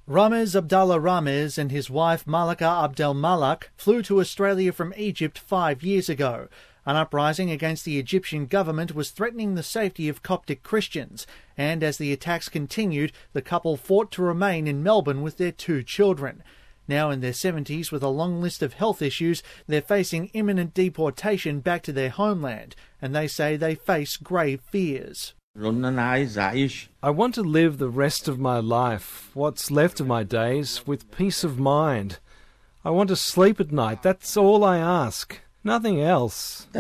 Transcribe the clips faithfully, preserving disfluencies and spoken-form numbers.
Ramez Abdallah Ramez and his wife Malaka Abdel Malak flew to Australia from Egypt five years ago. An uprising against the Egyptian government was threatening the safety of Coptic Christians, and as the attacks continued, the couple fought to remain in Melbourne with their two children. Now in their seventies, with a long list of health issues, they're facing imminent deportation back to their homeland, and they say they face grave fears. I want to live the rest of my life, what's left of my days, with peace of mind. I want to sleep at night, that's all I ask. Nothing else.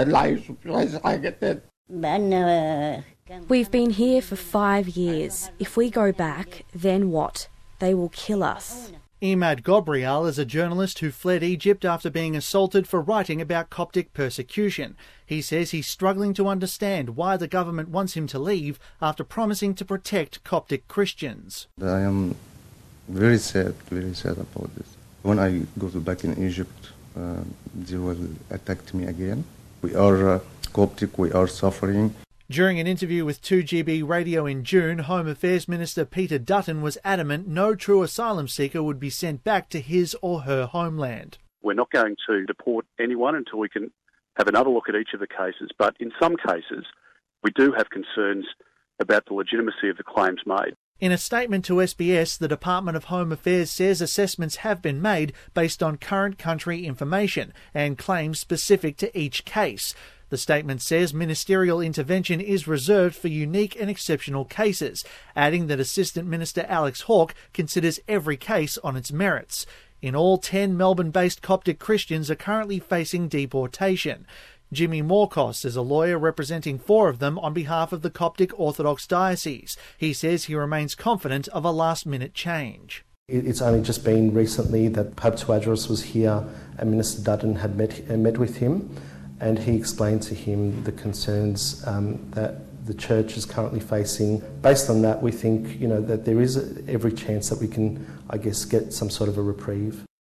We've been here for five years. If we go back, then what? They will kill us. Imad Gobrial is a journalist who fled Egypt after being assaulted for writing about Coptic persecution. He says he's struggling to understand why the government wants him to leave after promising to protect Coptic Christians. I am very sad, very sad about this. When I go to back in Egypt, uh, they will attack me again. We are uh, Coptic, we are suffering. During an interview with two G B Radio in June, Home Affairs Minister Peter Dutton was adamant no true asylum seeker would be sent back to his or her homeland. We're not going to deport anyone until we can have another look at each of the cases, but in some cases we do have concerns about the legitimacy of the claims made. In a statement to S B S, the Department of Home Affairs says assessments have been made based on current country information and claims specific to each case. The statement says ministerial intervention is reserved for unique and exceptional cases, adding that Assistant Minister Alex Hawke considers every case on its merits. In all, ten Melbourne-based Coptic Christians are currently facing deportation. Jimmy Morkos is a lawyer representing four of them on behalf of the Coptic Orthodox Diocese. He says he remains confident of a last-minute change. It's only just been recently that Pope Tawadros was here and Minister Dutton had met, met with him, and he explained to him the concerns um, that the Church is currently facing. Based on that, we think, you know, that there is every chance that we can, I guess, get some sort of a reprieve.